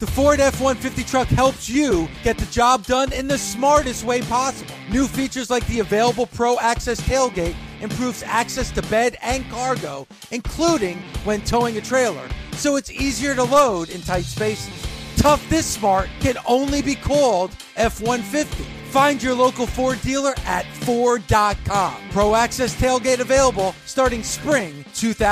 The Ford F-150 truck helps you get the job done in the smartest way possible. New features like the available Pro Access tailgate improves access to bed and cargo, including when towing a trailer, so it's easier to load in tight spaces. Tough this smart can only be called F-150. Find your local Ford dealer at Ford.com. Pro Access tailgate available starting spring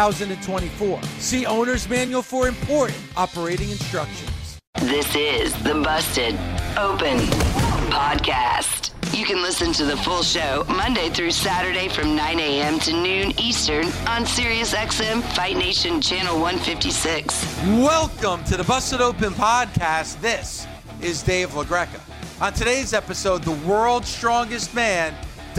2024. See Owner's Manual for important operating instructions. This is the Busted Open Podcast. You can listen to the full show Monday through Saturday from 9 a.m. to noon Eastern on SiriusXM Fight Nation Channel 156. Welcome to the Busted Open Podcast. This is Dave LaGreca. On today's episode, the world's strongest man,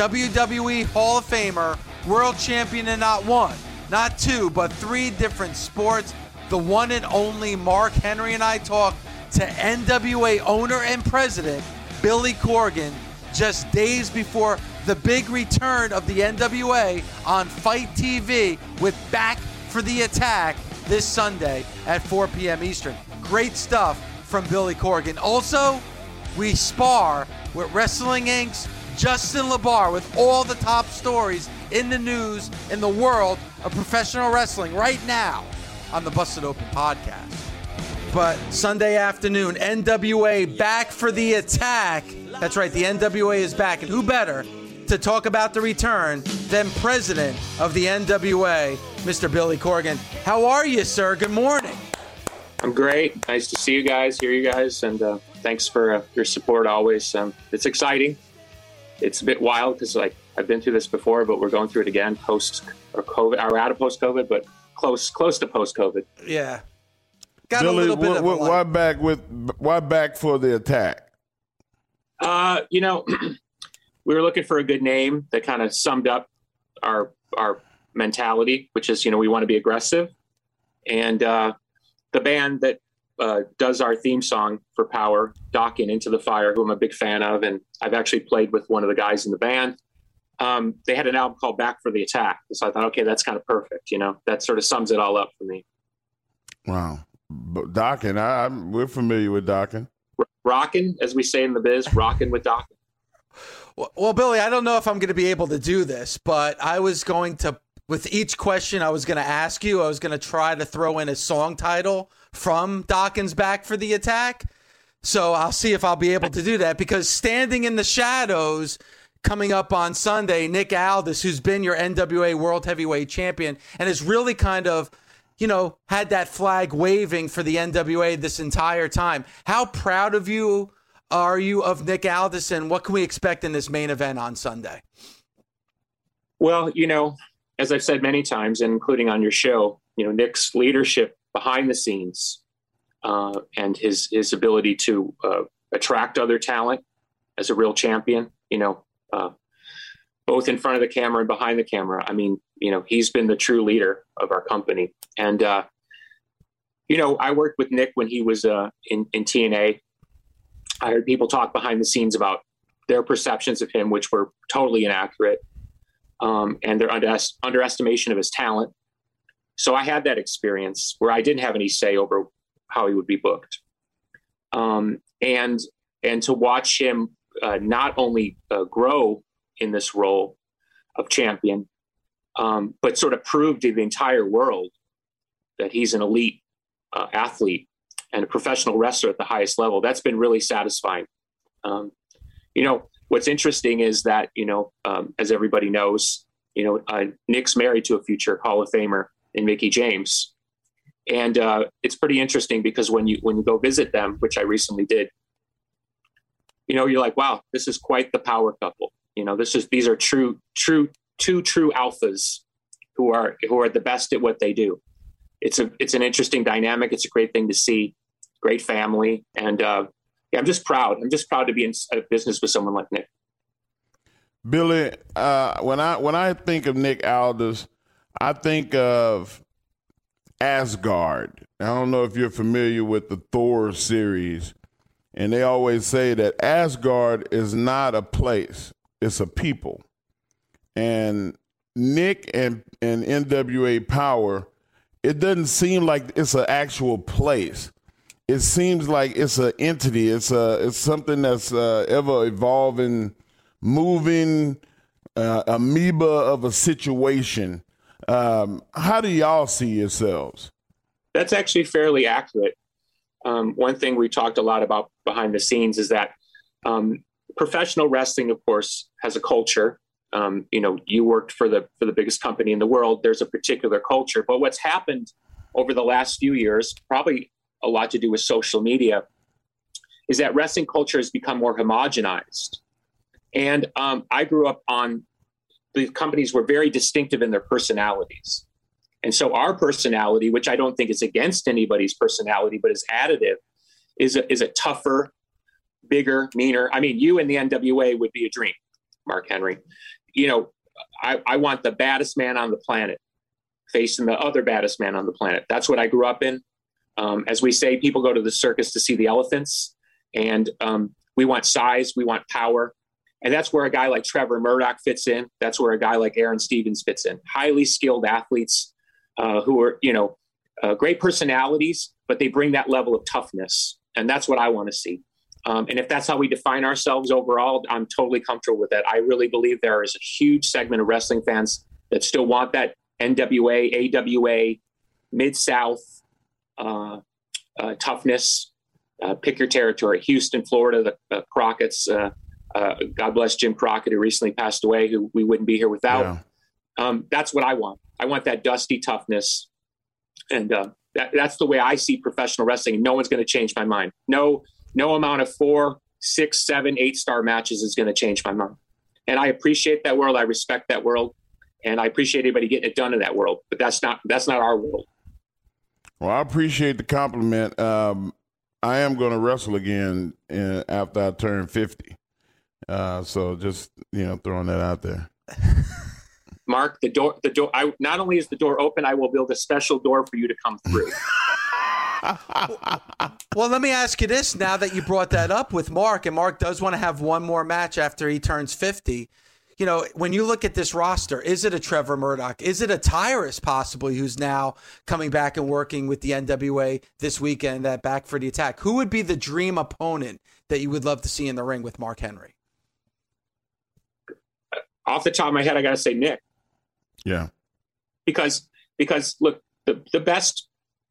WWE Hall of Famer, world champion in not one, not two, but three different sports, the one and only Mark Henry, and I talk to NWA owner and president Billy Corgan just days before the big return of the NWA on Fight TV with Back for the Attack this Sunday at 4 p.m. Eastern. Great stuff from Billy Corgan. Also, we spar with Wrestling Inc.'s Justin LaBar with all the top stories in the news in the world of professional wrestling right now on the Busted Open Podcast. But Sunday afternoon, NWA Back for the Attack. That's right, the NWA is back. And who better to talk about the return than president of the NWA, Mr. Billy Corgan. How are you, sir? Good morning. I'm great. Nice to see you guys, hear you guys, and thanks for your support always. It's exciting. It's a bit wild because I've been through this before, but we're going through it again post or COVID. Or out of post COVID, but close to post COVID. Yeah. Got Billy, a little bit of why back for the attack? We were looking for a good name that kind of summed up our mentality, which is, we want to be aggressive. And the band that does our theme song for Power, Dokken Into the Fire, who I'm a big fan of, and I've actually played with one of the guys in the band. They had an album called Back for the Attack. So I thought, okay, that's kind of perfect. That sort of sums it all up for me. Wow. But Dokken, we're familiar with Dokken. Rockin', as we say in the biz, rockin' with Dokken. Well, Billy, I don't know if I'm going to be able to do this, but I was going to, with each question I was going to ask you, I was going to try to throw in a song title from Dokken's Back for the Attack. So I'll see if I'll be able to do that, because Standing in the Shadows, coming up on Sunday, Nick Aldis, who's been your NWA World Heavyweight Champion and has really kind of, had that flag waving for the NWA this entire time. How proud of you are you of Nick Aldis, and what can we expect in this main event on Sunday? Well, as I've said many times, and including on your show, Nick's leadership behind the scenes and his ability to attract other talent as a real champion, both in front of the camera and behind the camera. I mean, he's been the true leader of our company. And, I worked with Nick when he was in TNA. I heard people talk behind the scenes about their perceptions of him, which were totally inaccurate, and their underestimation of his talent. So I had that experience where I didn't have any say over how he would be booked. And to watch him not only grow in this role of champion, but sort of prove to the entire world that he's an elite athlete and a professional wrestler at the highest level. That's been really satisfying. What's interesting is that, as everybody knows, Nick's married to a future Hall of Famer in Mickie James. And it's pretty interesting because when you go visit them, which I recently did, you're like, wow, this is quite the power couple. These are two true alphas who are the best at what they do. It's an interesting dynamic. It's a great thing to see. Great family. And I'm just proud. I'm just proud to be in business with someone like Nick. Billy, when I think of Nick Aldis, I think of Asgard. I don't know if you're familiar with the Thor series, and they always say that Asgard is not a place, it's a people. And Nick and NWA Power, it doesn't seem like it's an actual place. it seems like it's an entity. It's something that's ever evolving, moving, amoeba of a situation. How do y'all see yourselves? That's actually fairly accurate. One thing we talked a lot about behind the scenes is that professional wrestling, of course, has a culture. You worked for the biggest company in the world. There's a particular culture. But what's happened over the last few years, probably a lot to do with social media, is that wrestling culture has become more homogenized. And I grew up on the companies were very distinctive in their personalities. And so our personality, which I don't think is against anybody's personality, but is additive, is a tougher, bigger, meaner. I mean, you in the NWA would be a dream, Mark Henry. I want the baddest man on the planet facing the other baddest man on the planet. That's what I grew up in. As we say, people go to the circus to see the elephants, and we want size, we want power. And that's where a guy like Trevor Murdoch fits in. That's where a guy like Aaron Stevens fits in. Highly skilled athletes who are, great personalities, but they bring that level of toughness. And that's what I want to see. And if that's how we define ourselves overall, I'm totally comfortable with that. I really believe there is a huge segment of wrestling fans that still want that NWA, AWA, Mid-South toughness. Pick your territory. Houston, Florida, the Crockett's. God bless Jim Crockett, who recently passed away, who we wouldn't be here without. Yeah. That's what I want. I want that dusty toughness. And that's the way I see professional wrestling. No one's going to change my mind. No amount of 4, 6, 7, 8-star matches is going to change my mind. And I appreciate that world. I respect that world. And I appreciate anybody getting it done in that world. But that's not our world. Well, I appreciate the compliment. I am going to wrestle again after I turn 50. So just, throwing that out there. Mark, the door, not only is the door open, I will build a special door for you to come through. Well, let me ask you this now that you brought that up with Mark, and Mark does want to have one more match after he turns 50. When you look at this roster, is it a Trevor Murdoch? Is it a Tyrus possibly who's now coming back and working with the NWA this weekend at Back for the Attack? Who would be the dream opponent that you would love to see in the ring with Mark Henry? Off the top of my head, I got to say Nick. Yeah. Because look, the best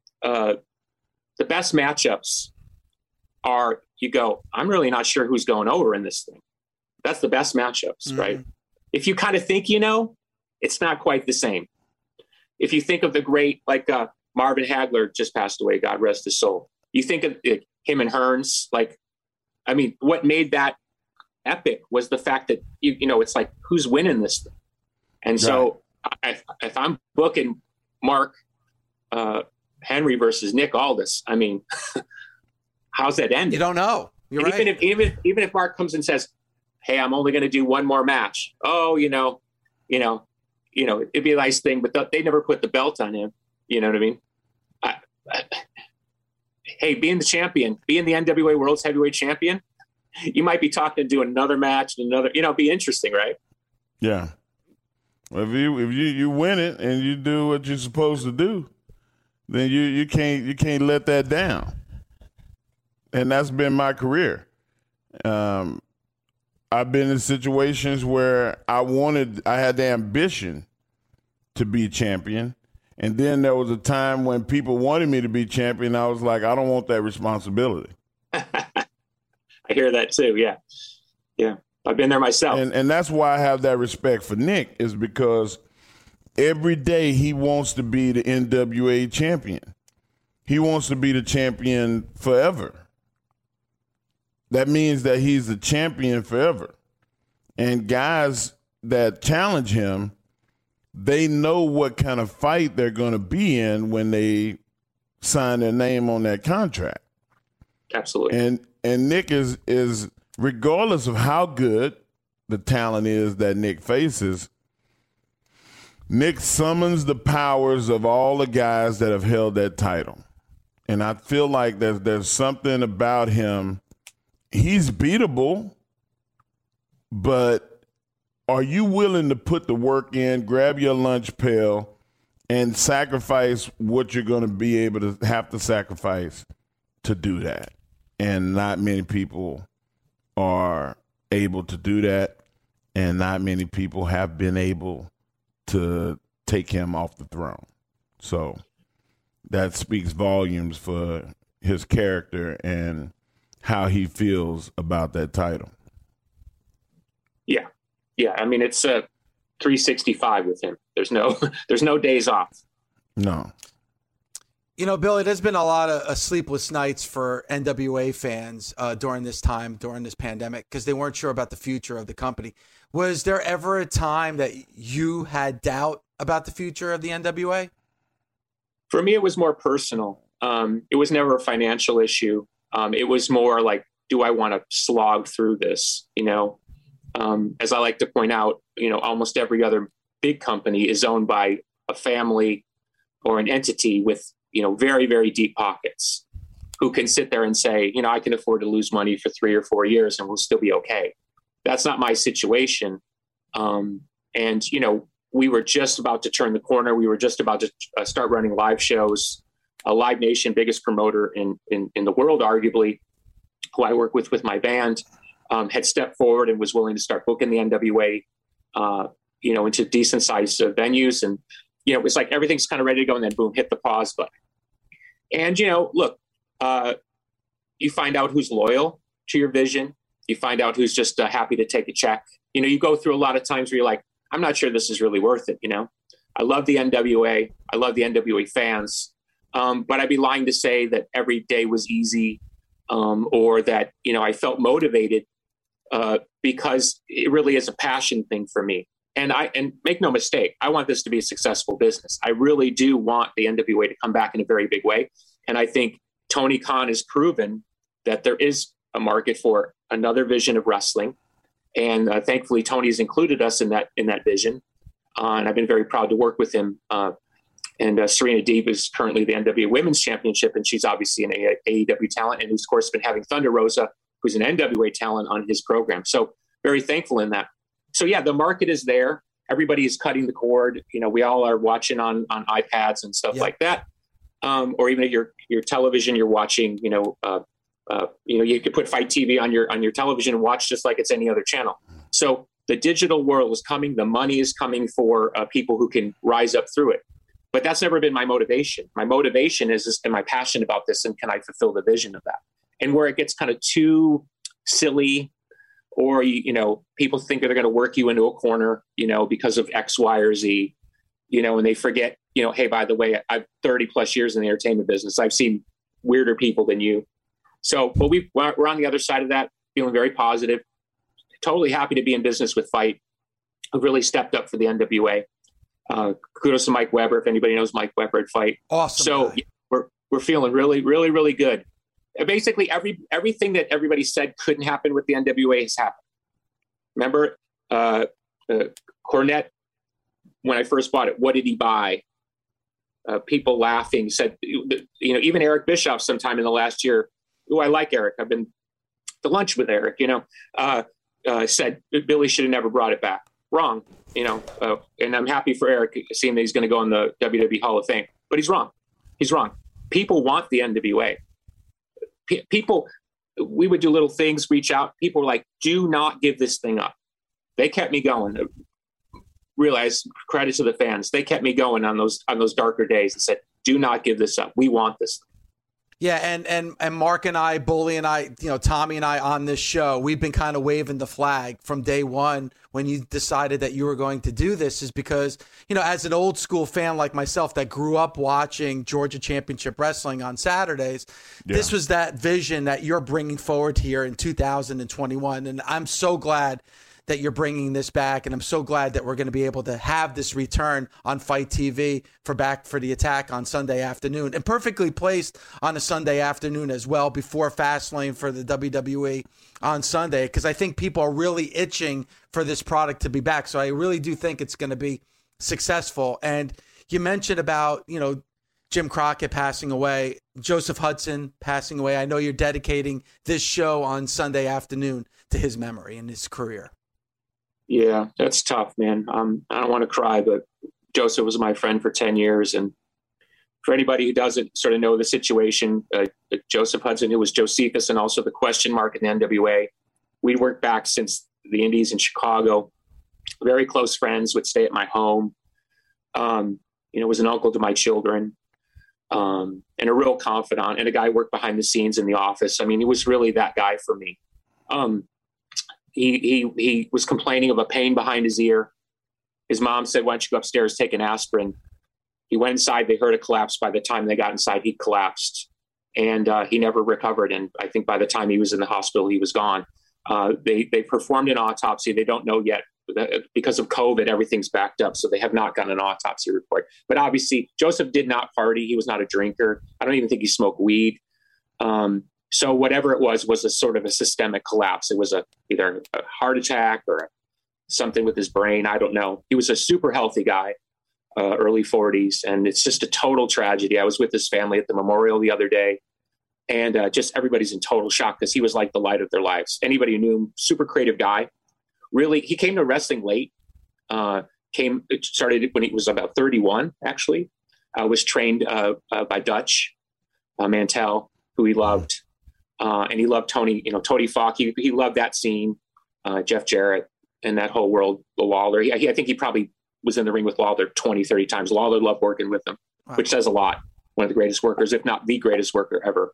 matchups are, you go, I'm really not sure who's going over in this thing. That's the best matchups, right? If you kind of think, it's not quite the same. If you think of the great, like Marvin Hagler just passed away, God rest his soul. You think of him and Hearns, what made that epic was the fact that, it's like, who's winning this thing? And so if I'm booking Mark Henry versus Nick Aldis, how's that end? You don't know. You're right. Even if Mark comes and says, hey, I'm only going to do one more match. Oh, it'd be a nice thing, but they never put the belt on him. You know what I mean? Hey, being the champion, being the NWA World's Heavyweight Champion, you might be talking to do another match, be interesting, right? Yeah. Well, if you win it and you do what you're supposed to do, then you can't let that down. And that's been my career. I've been in situations where I had the ambition to be champion. And then there was a time when people wanted me to be champion. I was like, I don't want that responsibility. I hear that too. Yeah. Yeah. I've been there myself. And that's why I have that respect for Nick, is because every day he wants to be the NWA champion. He wants to be the champion forever. That means that he's the champion forever. And guys that challenge him, they know what kind of fight they're going to be in when they sign their name on that contract. Absolutely. And Nick is regardless of how good the talent is that Nick faces, Nick summons the powers of all the guys that have held that title. And I feel like there's something about him. He's beatable, but are you willing to put the work in, grab your lunch pail, and sacrifice what you're going to be able to have to sacrifice to do that. And not many people are able to do that. And not many people have been able to take him off the throne. So that speaks volumes for his character and how he feels about that title. Yeah. Yeah. I mean, it's 365 with him. There's no days off. No. You know, Billy, there's been a lot of sleepless nights for NWA fans during this pandemic, because they weren't sure about the future of the company. Was there ever a time that you had doubt about the future of the NWA? For me, it was more personal. It was never a financial issue. It was more like, do I want to slog through this? You know, as I like to point out, you know, almost every other big company is owned by a family or an entity with, you know, very, very deep pockets, who can sit there and say, you know, I can afford to lose money for 3 or 4 years and we'll still be okay. That's not my situation. And, you know, we were just about to turn the corner. We were just about to start running live shows. Live Nation, biggest promoter in the world, arguably, who I work with my band, had stepped forward and was willing to start booking the NWA, you know, into decent sized venues. And, you know, it was like everything's kind of ready to go, and then boom, hit the pause button. And, you know, look, you find out who's loyal to your vision. You find out who's just happy to take a check. You know, you go through a lot of times where you're like, I'm not sure this is really worth it. You know, I love the NWA. I love the NWA fans. But I'd be lying to say that every day was easy, or that, you know, I felt motivated, because it really is a passion thing for me. And make no mistake, I want this to be a successful business. I really do want the NWA to come back in a very big way. And I think Tony Khan has proven that there is a market for another vision of wrestling. And thankfully, Tony's included us in that vision. And I've been very proud to work with him. And Serena Deeb is currently the NWA Women's Championship, and she's obviously an AEW talent, and who's, of course, been having Thunder Rosa, who's an NWA talent, on his program. So very thankful in that. So, yeah, the market is there. Everybody is cutting the cord. You know, we all are watching on iPads and stuff like that. Or even at your television, you're watching, you know, you could put Fight TV on your television and watch just like it's any other channel. So the digital world is coming. The money is coming for people who can rise up through it. But that's never been my motivation. My motivation is am I passionate about this, and can I fulfill the vision of that? And where it gets kind of too silly, or, you know, people think they're going to work you into a corner, you know, because of X, Y, or Z, you know, and they forget, you know, hey, by the way, I've 30 plus years in the entertainment business. I've seen weirder people than you. So, but we're on the other side of that, feeling very positive, totally happy to be in business with Fight, who really stepped up for the NWA. Kudos to Mike Weber, if anybody knows Mike Weber at Fight. Awesome. So guy. We're feeling really, really, really good. Basically, everything that everybody said couldn't happen with the NWA has happened. Remember, Cornette, when I first bought it, what did he buy? People laughing said, you know, even Eric Bischoff sometime in the last year, who I like Eric, I've been to lunch with Eric, you know, said Billy should have never brought it back. Wrong, you know, and I'm happy for Eric, seeing that he's going to go in the WWE Hall of Fame, but he's wrong. He's wrong. People want the NWA. People, we would do little things, reach out. People were like, do not give this thing up. They kept me going. Realize, credit to the fans. They kept me going on those darker days and said, do not give this up. We want this thing. Yeah, and Mark and I, Bully and I, you know, Tommy and I on this show, we've been kind of waving the flag from day one when you decided that you were going to do this, is because, you know, as an old school fan like myself that grew up watching Georgia Championship Wrestling on Saturdays, this was that vision that you're bringing forward here in 2021. And I'm so glad that you're bringing this back, and I'm so glad that we're going to be able to have this return on Fight TV for Back for the Attack on Sunday afternoon, and perfectly placed on a Sunday afternoon as well, before Fastlane for the WWE on Sunday, because I think people are really itching for this product to be back. So I really do think it's going to be successful. And you mentioned about, you know, Jim Crockett passing away, Joseph Hudson passing away. I know you're dedicating this show on Sunday afternoon to his memory and his career. Yeah, that's tough, man. I don't want to cry, but Joseph was my friend for 10 years. And, For anybody who doesn't sort of know the situation, Joseph Hudson, who was Josephus and also the question mark in the NWA, we'd worked back since the Indies in Chicago. Very close friends, would stay at my home. Was an uncle to my children, and a real confidant, and a guy who worked behind the scenes in the office. I mean, he was really that guy for me. He was complaining of a pain behind his ear. His mom said, "Why don't you go upstairs, take an aspirin?" He went inside. They heard a collapse. By the time they got inside, he collapsed, and he never recovered. And I think by the time he was in the hospital, he was gone. They performed an autopsy. They don't know yet. Because of COVID, everything's backed up, so they have not gotten an autopsy report. But obviously, Joseph did not party. He was not a drinker. I don't even think he smoked weed. So whatever it was a sort of a systemic collapse. It was either a heart attack or something with his brain. I don't know. He was a super healthy guy, early 40s, and it's just a total tragedy. I was with his family at the memorial the other day, and just everybody's in total shock because he was like the light of their lives. Anybody who knew him, super creative guy. Really, he came to wrestling late. It started when he was about 31, actually. Was trained by Dutch Mantel, who he loved. And he loved Tony Falk. He loved that scene, Jeff Jarrett, and that whole world, Lawler. I think he probably was in the ring with Lawler 20, 30 times. Lawler loved working with him, which says a lot. One of the greatest workers, if not the greatest worker ever.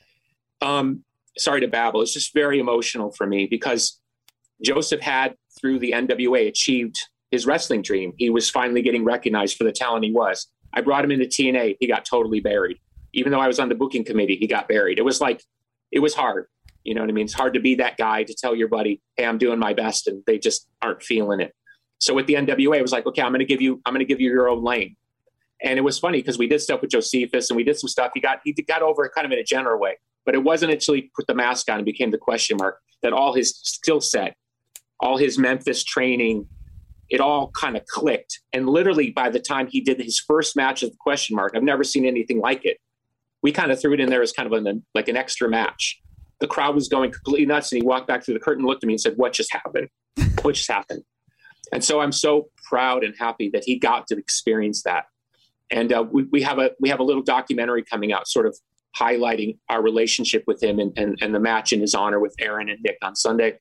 Sorry to babble. It's just very emotional for me because Joseph had, through the NWA, achieved his wrestling dream. He was finally getting recognized for the talent he was. I brought him into TNA. He got totally buried. Even though I was on the booking committee, he got buried. It was hard. You know what I mean? It's hard to be that guy to tell your buddy, "Hey, I'm doing my best," and they just aren't feeling it. So with the NWA, it was like, okay, I'm going to give you your own lane. And it was funny because we did stuff with Josephus and we did some stuff. He got over it kind of in a general way, but it wasn't until he put the mask on and became the question mark that all his skill set, all his Memphis training, it all kind of clicked. And literally by the time he did his first match of the question mark, I've never seen anything like it. We kind of threw it in there as kind of an extra match. The crowd was going completely nuts. And he walked back through the curtain, looked at me and said, "What just happened? What just happened?" And so I'm so proud and happy that he got to experience that. And we have a little documentary coming out sort of highlighting our relationship with him and the match in his honor with Aaron and Nick on Sunday.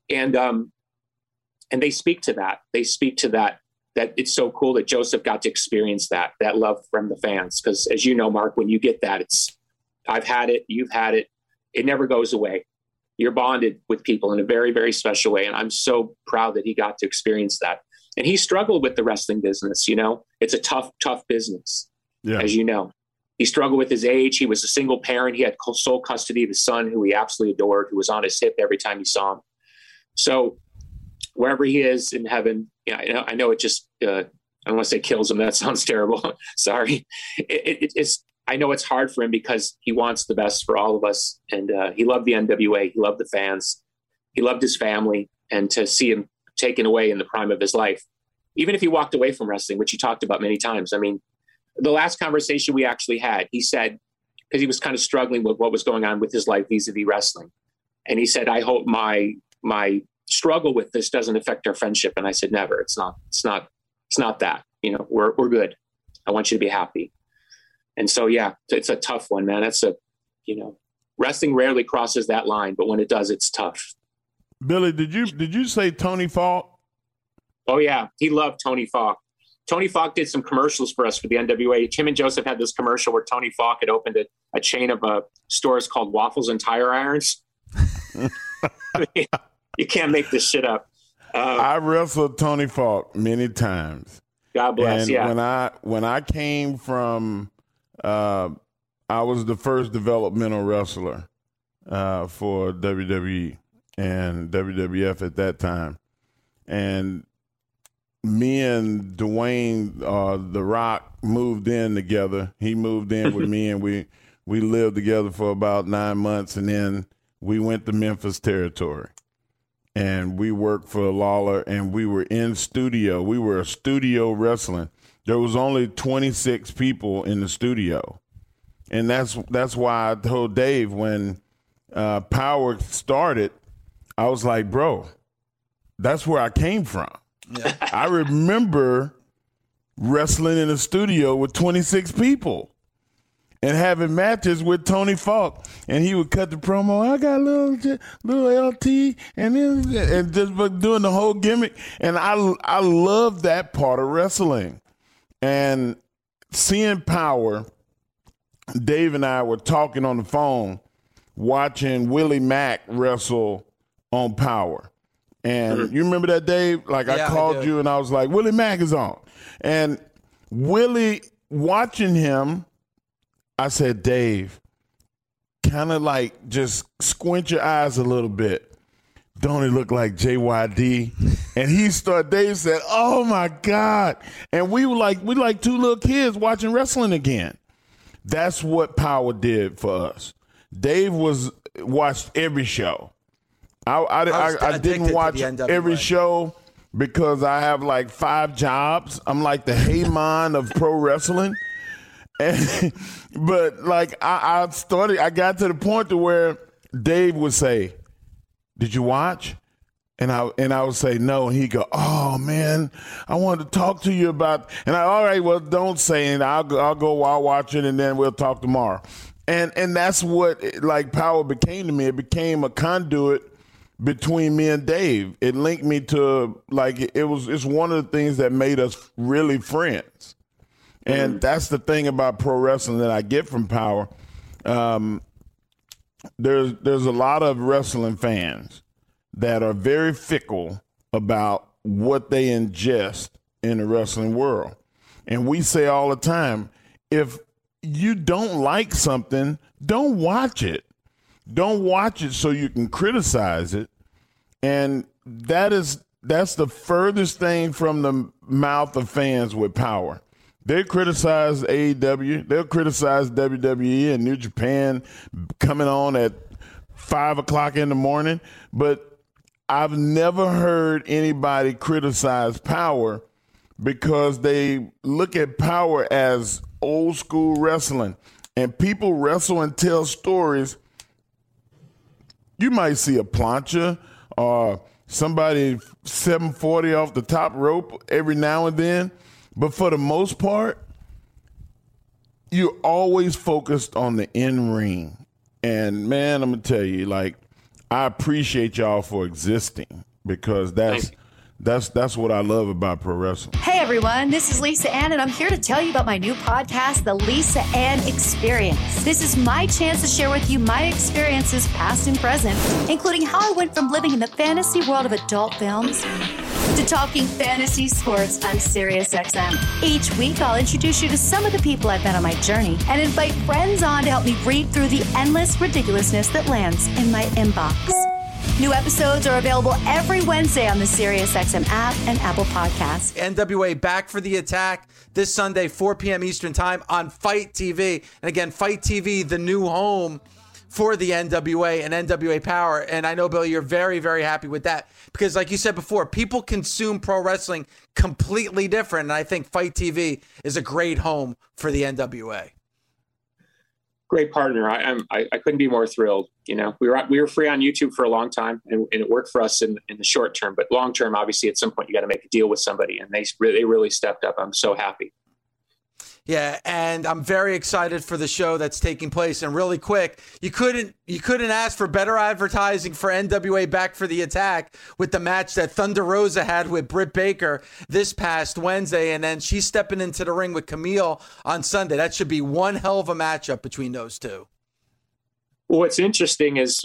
And they speak to that. They speak to that it's so cool that Joseph got to experience that love from the fans. Because as you know, Mark, when you get that, I've had it, you've had it. It never goes away. You're bonded with people in a very, very special way. And I'm so proud that he got to experience that. And he struggled with the wrestling business. It's a tough, tough business, as you know. He struggled with his age. He was a single parent. He had sole custody of his son, who he absolutely adored, who was on his hip every time he saw him. So wherever he is in heaven, I know it just, I don't want to say kills him. That sounds terrible. Sorry. I know it's hard for him because he wants the best for all of us. And he loved the NWA. He loved the fans. He loved his family. And to see him taken away in the prime of his life, even if he walked away from wrestling, which he talked about many times. I mean, the last conversation we actually had, he said, because he was kind of struggling with what was going on with his life vis-a-vis wrestling. And he said, "I hope my struggle with this doesn't affect our friendship." And I said, "Never. It's not that, we're good. I want you to be happy." And so, yeah, it's a tough one, man. Wrestling rarely crosses that line, but when it does, it's tough. Billy, did you say Tony Falk? Oh yeah. He loved Tony Falk. Tony Falk did some commercials for us for the NWA. Tim and Joseph had this commercial where Tony Falk had opened a chain of stores called Waffles and Tire Irons. You can't make this shit up. I wrestled Tony Falk many times. God bless. And yeah. When I came from, I was the first developmental wrestler for WWE and WWF at that time, and me and Dwayne, The Rock, moved in together. He moved in with me, and we lived together for about 9 months, and then we went to Memphis territory. And we worked for Lawler, and we were in studio. We were a studio wrestling. There was only 26 people in the studio. And that's why I told Dave when Power started, I was like, bro, that's where I came from. Yeah. I remember wrestling in a studio with 26 people. and having matches with Tony Falk, and he would cut the promo. I got a little LT, and just doing the whole gimmick. And I love that part of wrestling. And seeing Power, Dave and I were talking on the phone, watching Willie Mack wrestle on Power. And you remember that, Dave? Like, I called you and I was like, Willie Mack is on. And Willie, watching him, I said, Dave, kind of like just squint your eyes a little bit. Don't it look like JYD? And Dave said, oh my God. And we like two little kids watching wrestling again. That's what Power did for us. Dave watched every show. I didn't watch every show because I have like 5 jobs. I'm like the Heyman of pro wrestling. But like I got to the point to where Dave would say, did you watch? And I would say no, and he'd go, oh man, I wanted to talk to you about, and all right, well, don't say it. I'll go while watching, and then we'll talk tomorrow. And that's what like Power became to me. It became a conduit between me and Dave. It linked me to it's one of the things that made us really friends. And that's the thing about pro wrestling that I get from Power. There's a lot of wrestling fans that are very fickle about what they ingest in the wrestling world. And we say all the time, if you don't like something, don't watch it. Don't watch it so you can criticize it. And that's the furthest thing from the mouth of fans with Power. They criticize AEW. They'll criticize WWE and New Japan coming on at 5 o'clock in the morning. But I've never heard anybody criticize Power because they look at Power as old school wrestling. And people wrestle and tell stories. You might see a plancha or somebody 740 off the top rope every now and then. But for the most part, you're always focused on the in-ring. And, man, I'm going to tell you, like, I appreciate y'all for existing because that's what I love about pro wrestling. Hey, everyone. This is Lisa Ann, and I'm here to tell you about my new podcast, The Lisa Ann Experience. This is my chance to share with you my experiences, past and present, including how I went from living in the fantasy world of adult films to talking fantasy sports on SiriusXM. Each week, I'll introduce you to some of the people I've met on my journey and invite friends on to help me read through the endless ridiculousness that lands in my inbox. New episodes are available every Wednesday on the SiriusXM app and Apple Podcasts. NWA Back for the Attack this Sunday, 4 p.m. Eastern Time on Fight TV. And again, Fight TV, the new home for the NWA and NWA Power. And I know, Billy, you're very, very happy with that because, like you said before, people consume pro wrestling completely different. And I think Fight TV is a great home for the NWA. Great partner. I couldn't be more thrilled. You know, we were free on YouTube for a long time, and it worked for us in the short term. But long term, obviously, at some point, you got to make a deal with somebody, and they really stepped up. I'm so happy. Yeah, and I'm very excited for the show that's taking place. And really quick, you couldn't ask for better advertising for NWA Back for the Attack with the match that Thunder Rosa had with Britt Baker this past Wednesday, and then she's stepping into the ring with Camille on Sunday. That should be one hell of a matchup between those two. Well, what's interesting is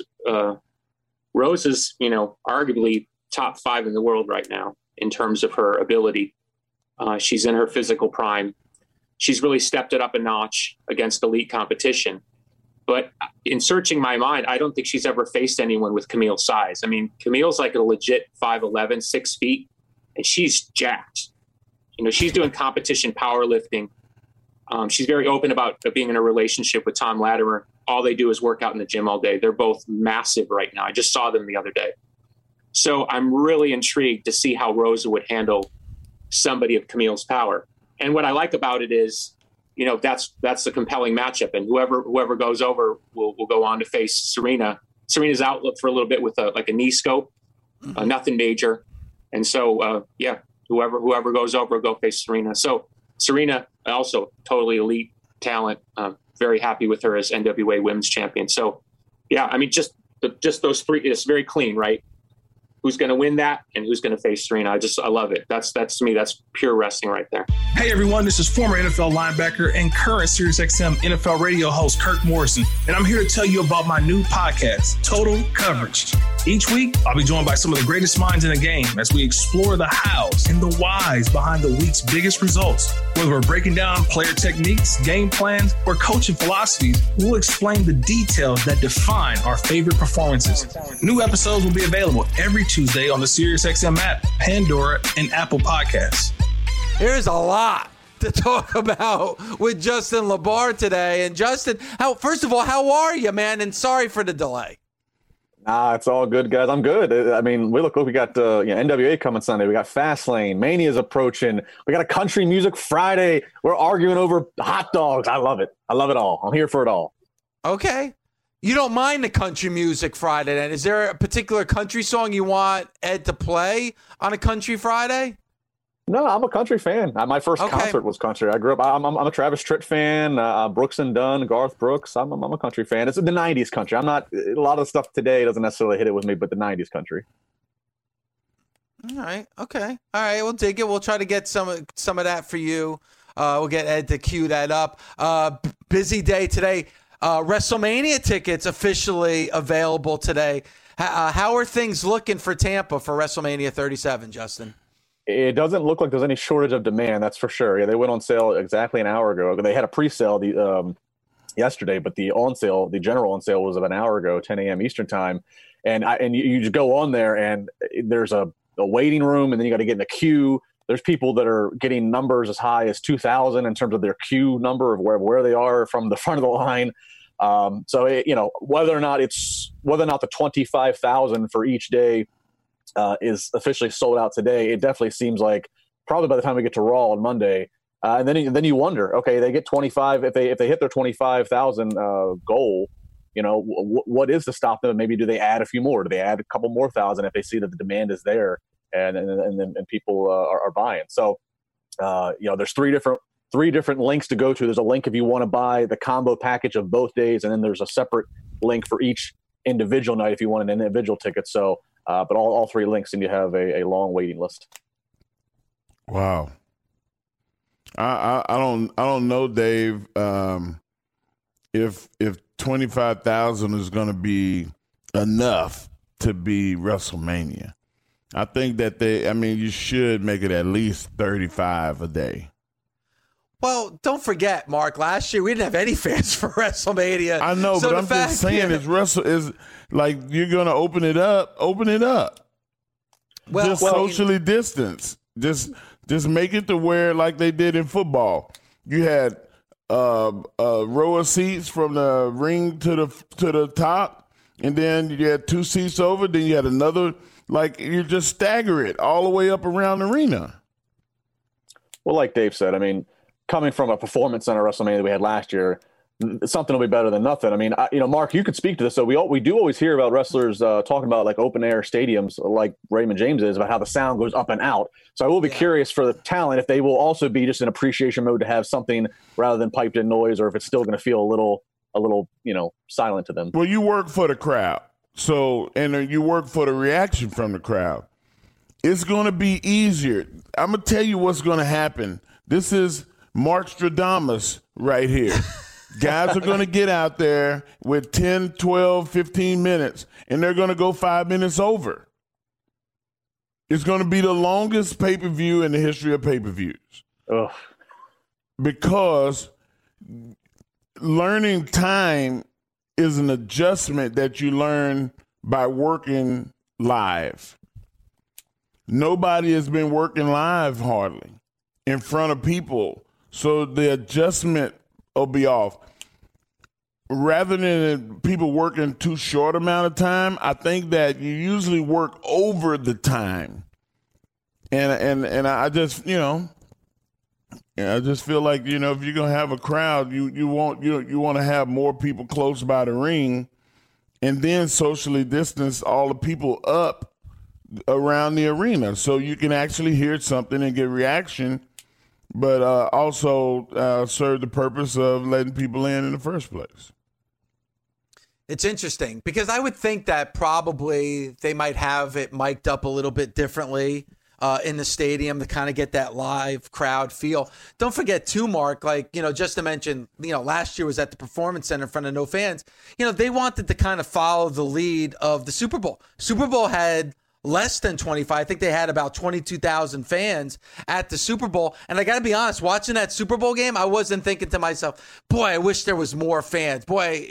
Rosa's, arguably top 5 in the world right now in terms of her ability. She's in her physical prime. She's really stepped it up a notch against elite competition. But in searching my mind, I don't think she's ever faced anyone with Camille's size. I mean, Camille's like a legit 5'11", 6 feet, and she's jacked. She's doing competition powerlifting. She's very open about being in a relationship with Tom Latimer. All they do is work out in the gym all day. They're both massive right now. I just saw them the other day. So I'm really intrigued to see how Rosa would handle somebody of Camille's power. And what I like about it is, that's a compelling matchup. And whoever goes over will go on to face Serena. Serena's out for a little bit with a knee scope, nothing major. And so, whoever goes over will go face Serena. So Serena, also totally elite talent. Very happy with her as NWA Women's Champion. So, yeah, I mean, just those three. It's very clean, right? Who's going to win that and who's going to face Serena? I love it. That's to me, that's pure wrestling right there. Hey everyone, this is former NFL linebacker and current SiriusXM NFL radio host Kirk Morrison, and I'm here to tell you about my new podcast, Total Coverage. Each week, I'll be joined by some of the greatest minds in the game as we explore the hows and the whys behind the week's biggest results. Whether we're breaking down player techniques, game plans, or coaching philosophies, we'll explain the details that define our favorite performances. New episodes will be available every Tuesday on the SiriusXM app, Pandora, and Apple Podcasts. There's a lot to talk about with Justin LaBar today. And Justin, first of all, how are you, man? And sorry for the delay. Nah, it's all good, guys. I'm good. I mean, we got NWA coming Sunday. We got Fastlane. Mania's approaching. We got a Country Music Friday. We're arguing over hot dogs. I love it. I love it all. I'm here for it all. Okay. You don't mind the Country Music Friday then? Is there a particular country song you want Ed to play on a Country Friday? No, I'm a country fan. My first concert was country. I grew up. I'm a Travis Tritt fan. Brooks and Dunn, Garth Brooks. I'm a country fan. It's the '90s country. I'm not. A lot of stuff today doesn't necessarily hit it with me, but the '90s country. All right. Okay. All right. We'll dig it. We'll try to get some of that for you. We'll get Ed to cue that up. Busy day today. WrestleMania tickets officially available today. How are things looking for Tampa for WrestleMania 37, Justin? It doesn't look like there's any shortage of demand, that's for sure. Yeah, they went on sale exactly an hour ago. They had a pre-sale yesterday, but the general on sale was of an hour ago, 10 a.m. Eastern time. And you just go on there, and there's a waiting room, and then you got to get in the queue. There's people that are getting numbers as high as 2,000 in terms of their queue number of where they are from the front of the line. So whether or not the 25,000 for each day is officially sold out today, it definitely seems like probably by the time we get to Raw on Monday, and then you wonder, okay, they get 25. If they hit their 25,000 goal, what is to stop them? Maybe do they add a few more? Do they add a couple more thousand if they see that the demand is there and people are buying? So there's three different links to go to. There's a link if you want to buy the combo package of both days, and then there's a separate link for each individual night if you want an individual ticket. So. But all three links seem to have a long waiting list. Wow. I don't know, Dave. If 25,000 is going to be enough to be WrestleMania, I think that you should make it at least 35 a day. Well, don't forget, Mark, last year we didn't have any fans for WrestleMania. I know, so but I'm just saying is like you're going to open it up. Well, socially distance. Just make it to where like they did in football. You had a row of seats from the ring to the top, and then you had two seats over, then you had another, like you just stagger it all the way up around the arena. Well, like Dave said, I mean, coming from a performance center WrestleMania that we had last year, something will be better than nothing. I mean, Mark, you could speak to this. So we do always hear about wrestlers talking about like open air stadiums, like Raymond James is, about how the sound goes up and out. So I will be curious for the talent if they will also be just in appreciation mode to have something rather than piped in noise, or if it's still going to feel a little silent to them. Well, you work for the crowd, and you work for the reaction from the crowd. It's going to be easier. I'm going to tell you what's going to happen. This is Mark Stradamus right here. Guys are going to get out there with 10, 12, 15 minutes, and they're going to go 5 minutes over. It's going to be the longest pay-per-view in the history of pay-per-views. Ugh. Because learning time is an adjustment that you learn by working live. Nobody has been working live hardly in front of people, so the adjustment will be off. Rather than people working too short amount of time, I think that you usually work over the time. And I just, I just feel like, if you're going to have a crowd, you want to have more people close by the ring, and then socially distance all the people up around the arena so you can actually hear something and get reaction but also serve the purpose of letting people in the first place. It's interesting because I would think that probably they might have it mic'd up a little bit differently in the stadium to kind of get that live crowd feel. Don't forget too, Mark, like, just to mention, last year was at the Performance Center in front of no fans. They wanted to kind of follow the lead of the Super Bowl. Super Bowl had less than 25. I think they had about 22,000 fans at the Super Bowl. And I got to be honest, watching that Super Bowl game, I wasn't thinking to myself, boy, I wish there was more fans. Boy,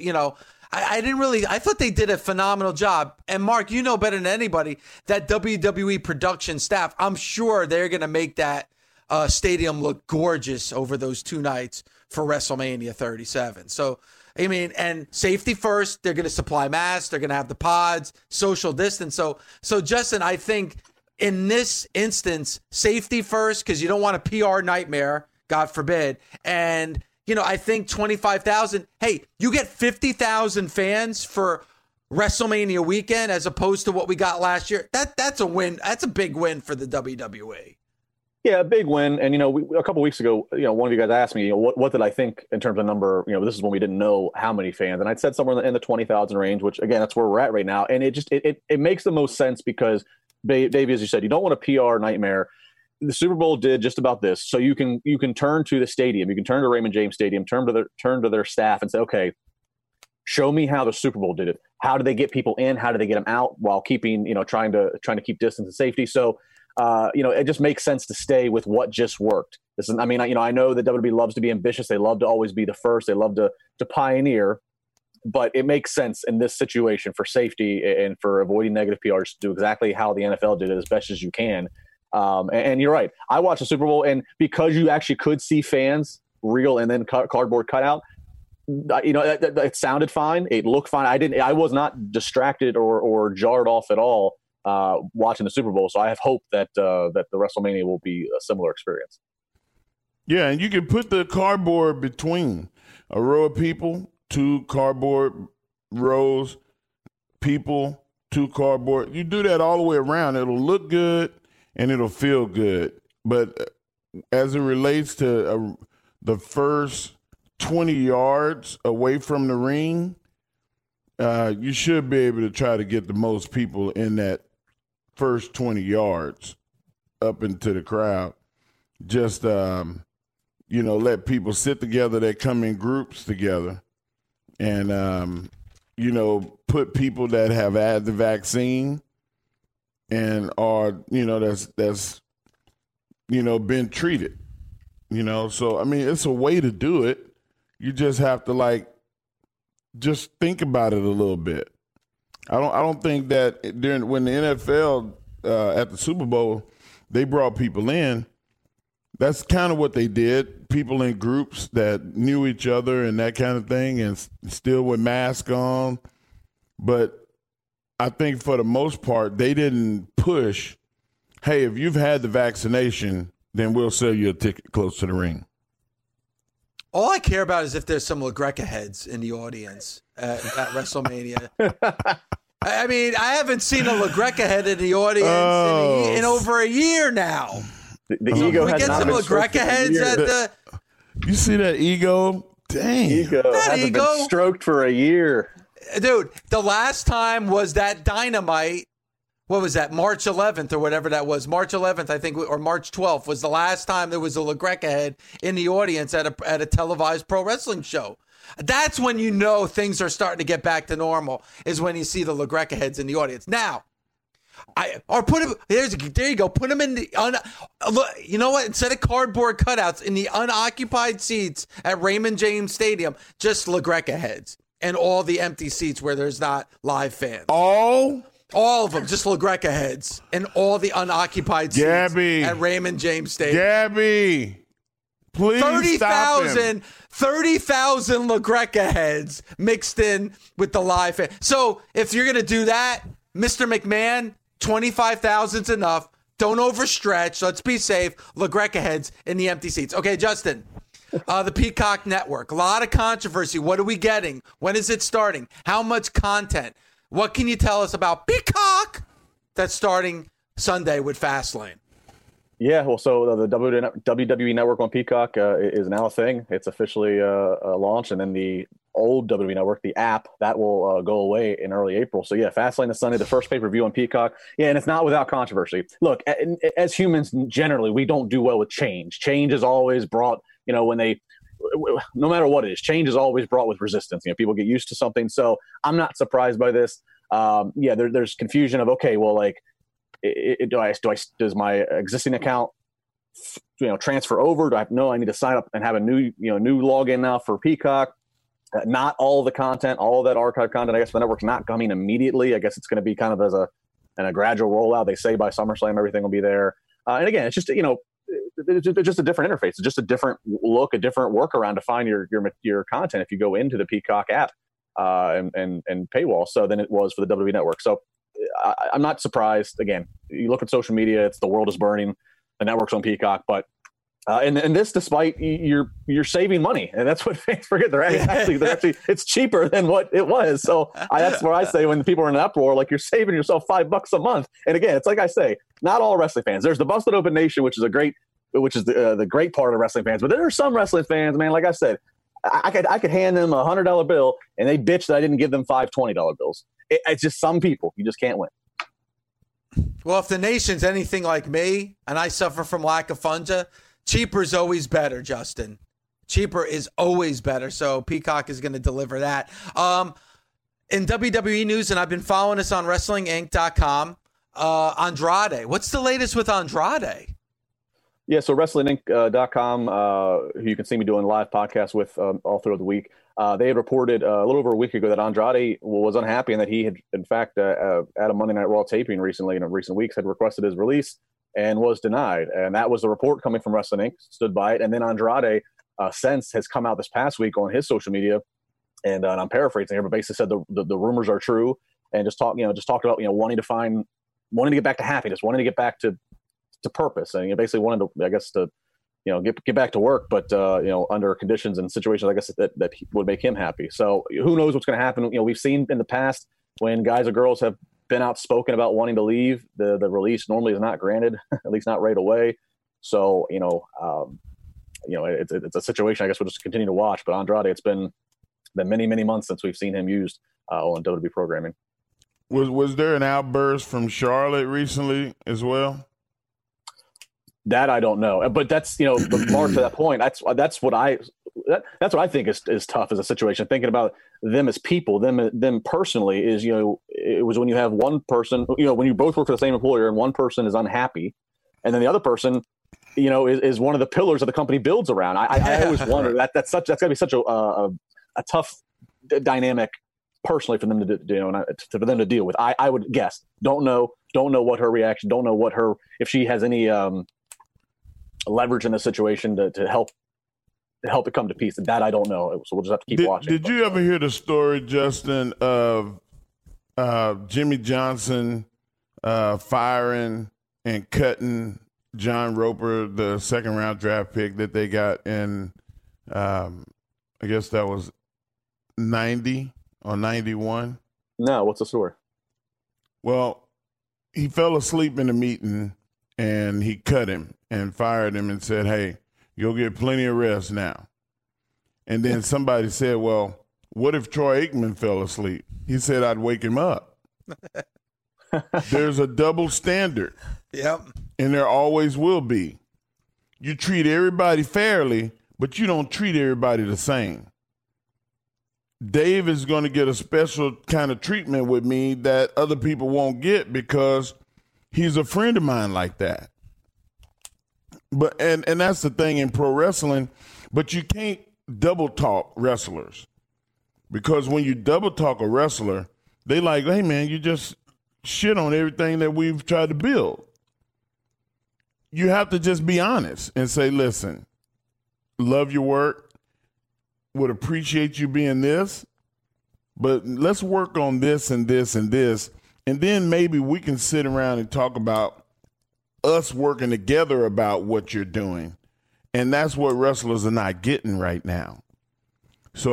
I thought they did a phenomenal job. And Mark, you know better than anybody that WWE production staff, I'm sure they're going to make that stadium look gorgeous over those 2 nights for WrestleMania 37. So, I mean, and safety first, they're going to supply masks, they're going to have the pods, social distance. So Justin, I think in this instance, safety first, because you don't want a PR nightmare, God forbid. And I think 25,000. Hey, you get 50,000 fans for WrestleMania weekend as opposed to what we got last year. That's a win. That's a big win for the WWE. Yeah, a big win. And, a couple of weeks ago, one of you guys asked me, what did I think in terms of number? This is when we didn't know how many fans. And I'd said somewhere in the 20,000 range, which, again, that's where we're at right now. And it makes the most sense because, Davey, as you said, you don't want a PR nightmare. The Super Bowl did just about this. So you can turn to the stadium. You can turn to Raymond James Stadium, turn to their staff and say, okay, show me how the Super Bowl did it. How do they get people in? How do they get them out while keeping, trying to keep distance and safety? So, it just makes sense to stay with what just worked. I know that WWE loves to be ambitious. They love to always be the first. They love to pioneer. But it makes sense in this situation for safety and for avoiding negative PR to do exactly how the NFL did it as best as you can. And you're right. I watched the Super Bowl, and because you actually could see fans real and then cardboard cutout, it sounded fine. It looked fine. I was not distracted or jarred off at all watching the Super Bowl. So I have hope that the WrestleMania will be a similar experience. Yeah, and you can put the cardboard between a row of people, 2 cardboard rows, people, 2 cardboard. You do that all the way around. It'll look good. And it'll feel good. But as it relates to the first 20 yards away from the ring, you should be able to try to get the most people in that first 20 yards up into the crowd. Just, let people sit together that come in groups together and, put people that have had the vaccine and are, that's been treated, So, it's a way to do it. You just have to, just think about it a little bit. I don't think that when the NFL at the Super Bowl, they brought people in, that's kind of what they did. People in groups that knew each other and that kind of thing and still with masks on. But I think for the most part, they didn't push, hey, if you've had the vaccination, then we'll sell you a ticket close to the ring. All I care about is if there's some LaGreca heads in the audience at WrestleMania. I haven't seen a LaGreca head in the audience in over a year now. The ego has get some LaGreca heads at the. You see that ego? Dang. Ego hasn't been stroked for a year. Dude, the last time was that Dynamite. What was that? March 11th or whatever that was. March 11th, I think, or March 12th was the last time there was a LaGreca head in the audience at a televised pro wrestling show. That's when you know things are starting to get back to normal, is when you see the LaGreca heads in the audience. Now, there you go. Put them in you know what? Instead of cardboard cutouts in the unoccupied seats at Raymond James Stadium, just LaGreca heads. And all the empty seats where there's not live fans. All of them, just LaGreca heads. And all the unoccupied seats at Raymond James Stadium. Gabby, please 30,000 LaGreca heads mixed in with the live fans. So if you're going to do that, Mr. McMahon, 25,000's enough. Don't overstretch. Let's be safe. LaGreca heads in the empty seats. Okay, Justin. The Peacock Network. A lot of controversy. What are we getting? When is it starting? How much content? What can you tell us about Peacock that's starting Sunday with Fastlane? Yeah, well, so the WWE Network on Peacock is now a thing. It's officially launched, and then the old WWE Network, the app, that will go away in early April. So yeah, Fastlane is Sunday, the first pay-per-view on Peacock. Yeah, and it's not without controversy. Look, as humans generally, we don't do well with change. Change is always brought, no matter what it is, change is always brought with resistance. People get used to something. So I'm not surprised by this. There's confusion of, okay, well, like, does my existing account transfer over? Do I need to sign up and have a new login now for Peacock? Not all the content, all of that archive content, I guess the network's not coming immediately. I guess it's going to be kind of as a gradual rollout. They say by SummerSlam everything will be there. And again, it's just it's just a different interface. It's just a different look, a different workaround to find your content if you go into the Peacock app and paywall. So than it was for the WWE Network. So I'm not surprised. Again, you look at social media; it's the world is burning. The network's on Peacock, but and this, despite you're saving money, and that's what fans forget. They're actually it's cheaper than what it was. So that's where I say when people are in an uproar, like, you're saving yourself $5 a month. And again, it's like I say, not all wrestling fans. There's the Busted Open Nation, which is the great part of wrestling fans. But there are some wrestling fans, man. Like I said, I could hand them $100 bill, and they bitch that I didn't give them 5 $20 bills. It's just some people you just can't win. Well, if the nation's anything like me, and I suffer from lack of funds, cheaper is always better, Justin. Cheaper is always better. So Peacock is going to deliver that. In WWE news, and I've been following this on WrestlingInc.com, Andrade. What's the latest with Andrade? Yeah, so WrestlingInc.com, who you can see me doing live podcasts with all throughout the week, they had reported a little over a week ago that Andrade was unhappy and that he had, in fact, at a Monday Night Raw taping recently, in recent weeks, had requested his release and was denied. And that was the report coming from Wrestling Inc., stood by it. And then Andrade since has come out this past week on his social media, and I'm paraphrasing here, but basically said the rumors are true, and just talked about wanting to get back to happiness, wanting to get back to purpose, and basically wanted to, I guess, to get back to work, but under conditions and situations, I guess, that would make him happy. So who knows what's going to happen? We've seen in the past when guys or girls have been outspoken about wanting to leave, the release normally is not granted, at least not right away. So it's a situation I guess we'll just continue to watch. But Andrade, it's been many, many months since we've seen him used on WWE programming. Was there an outburst from Charlotte recently as well? That I don't know, but that's but Mark, to that point, that's what I think is tough as a situation. Thinking about them as people, them personally, is it was when you have one person, when you both work for the same employer and one person is unhappy, and then the other person, is one of the pillars of the company builds around. I always wonder that's got to be such a tough dynamic personally for them for them to deal with. I would guess. Don't know what her reaction. Don't know if she has any leverage in the situation to help it come to peace. That I don't know. So we'll just have to keep watching. Did you ever hear the story, Justin, of Jimmy Johnson firing and cutting John Roper, the second round draft pick that they got in, I guess that was 90 or 91? No, what's the story? Well, he fell asleep in the meeting and he cut him and fired him and said, "Hey, you'll get plenty of rest now." And then somebody said, "Well, what if Troy Aikman fell asleep?" He said, "I'd wake him up." There's a double standard. Yep. And there always will be. You treat everybody fairly, but you don't treat everybody the same. Dave is going to get a special kind of treatment with me that other people won't get because he's a friend of mine like that. But and that's the thing in pro wrestling, but you can't double talk wrestlers, because when you double talk a wrestler, they like, "Hey man, you just shit on everything that we've tried to build." You have to just be honest and say, "Listen, love your work, would appreciate you being this, but let's work on this and this and this, and then maybe we can sit around and talk about us working together about what you're doing." And that's what wrestlers are not getting right now.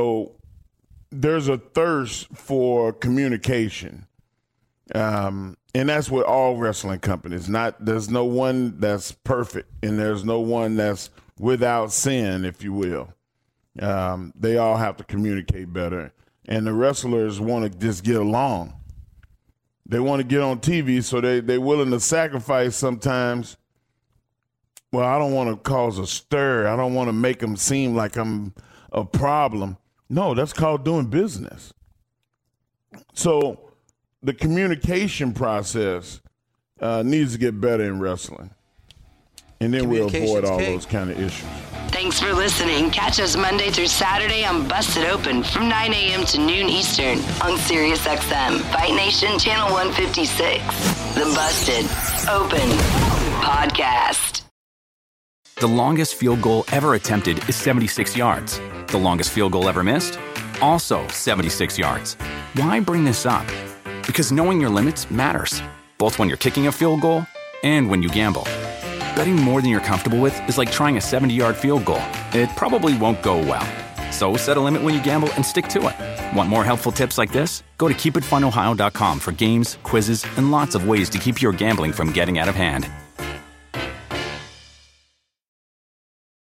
So there's a thirst for communication. And And that's with all wrestling companies. There's no one that's perfect, and there's no one that's without sin, if you will. They all have to communicate better. And the wrestlers want to just get along. They want to get on TV, so they're willing to sacrifice sometimes. Well, I don't want to cause a stir. I don't want to make them seem like I'm a problem. No, that's called doing business. So the communication process needs to get better in wrestling. And then we'll avoid all those kind of issues. Thanks for listening. Catch us Monday through Saturday on Busted Open from 9 a.m. to noon Eastern on Sirius XM, Fight Nation Channel 156. The Busted Open Podcast. The longest field goal ever attempted is 76 yards. The longest field goal ever missed? Also 76 yards. Why bring this up? Because knowing your limits matters, both when you're kicking a field goal and when you gamble. Betting more than you're comfortable with is like trying a 70-yard field goal. It probably won't go well. So set a limit when you gamble and stick to it. Want more helpful tips like this? Go to keepitfunohio.com for games, quizzes, and lots of ways to keep your gambling from getting out of hand.